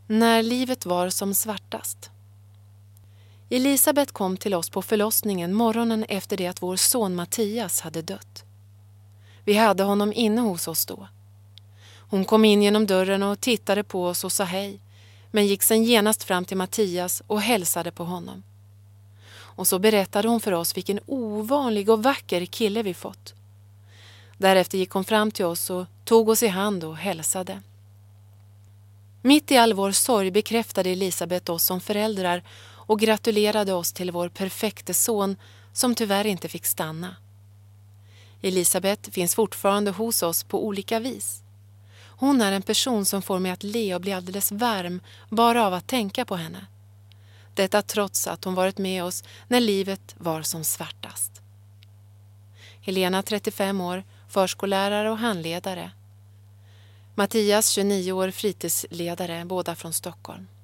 När livet var som svartast. Elisabeth kom till oss på förlossningen morgonen efter det att vår son Mattias hade dött. Vi hade honom inne hos oss då. Hon kom in genom dörren och tittade på oss och sa hej, men gick sedan genast fram till Mattias och hälsade på honom. Och så berättade hon för oss vilken ovanlig och vacker kille vi fått. Därefter gick hon fram till oss och tog oss i hand och hälsade. Mitt i all vår sorg bekräftade Elisabeth oss som föräldrar och gratulerade oss till vår perfekte son som tyvärr inte fick stanna. Elisabeth finns fortfarande hos oss på olika vis. Hon är en person som får mig att le och bli alldeles varm bara av att tänka på henne. Detta trots att hon varit med oss när livet var som svartast. Helena 35 år, förskollärare och handledare. Mattias 29 år, fritidsledare, båda från Stockholm.